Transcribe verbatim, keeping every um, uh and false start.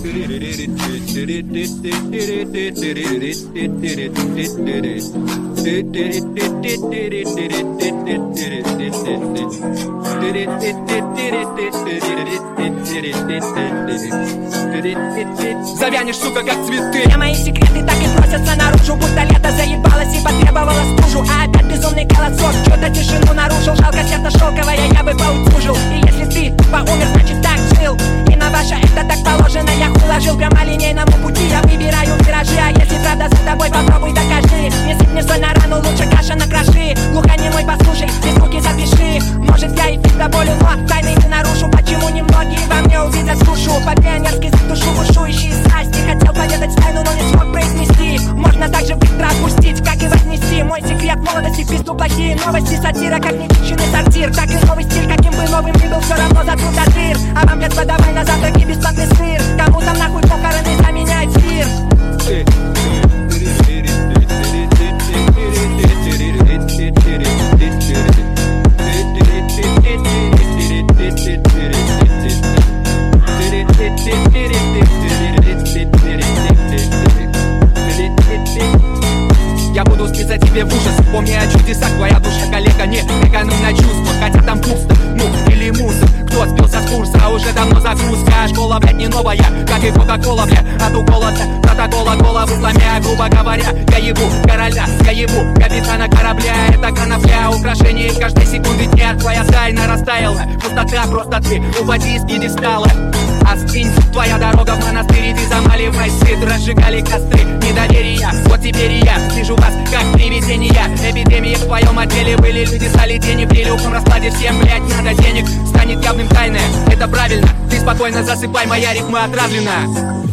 Завянешь, сука, как цветы. Все мои секреты так и просятся наружу, будто лето заебалось и потребовало стужу. А опять безумный колосок, что-то тишину нарушил. Жалко, сердце шелковое, я бы поутюжил. И если ты поумер, значит так жил. И на ваше это так положено, я уложил прямолинейному пути. Я выбираю виражи, а если правда за тобой, попробуй докажи. Не сыпь мне соль на рану, лучше каша на кроши. Глухонемой послушай, без звуки запиши. Может я и фиг до боли, но тайны не нарушу. Почему немногие во мне увидят душу? По-пионерски за душу бушующие страсти. Хотел поведать тайну, но не смог произнести. Можно также быстро отпустить, как и вознести. Мой секрет молодости, в пизду плохие новости. Сатира, как нечищенный сортир. Так и новый стиль, каким бы новым ни был, все равно затрут от дыр. А вам, блядь, подавай на завтраки бесплатный сыр. Кому там нахуй похороны заменяет сыр? Я буду спиться тебе в ужас. Помни о чудесах, твоя душа, коллега, не экономь на чувства. Хотя там пусто, ну или мусор. Кто сбился с курса, уже давно загрузка. Школа, блядь, не новая, как и кока-кола, бля. От укола-то, протокола, голову сломя. Грубо говоря, я ебу короля, я ебу капитана корабля. Это конопля, украшение каждой секунды дня. Твоя тайна растаяла, пустота, просто ты упади с пьедестала. Остынь, твоя дорога в монастырь, иди замаливай сыт. Разжигали костры недоверия, вот теперь и я вижу вас как привидения. Эпидемии в твоем отделе были, люди стали тени. При любом раскладе всем, блядь, надо денег. Станет явным тайное, это правильно. Ты спокойно засыпай, моя ритма отравлена.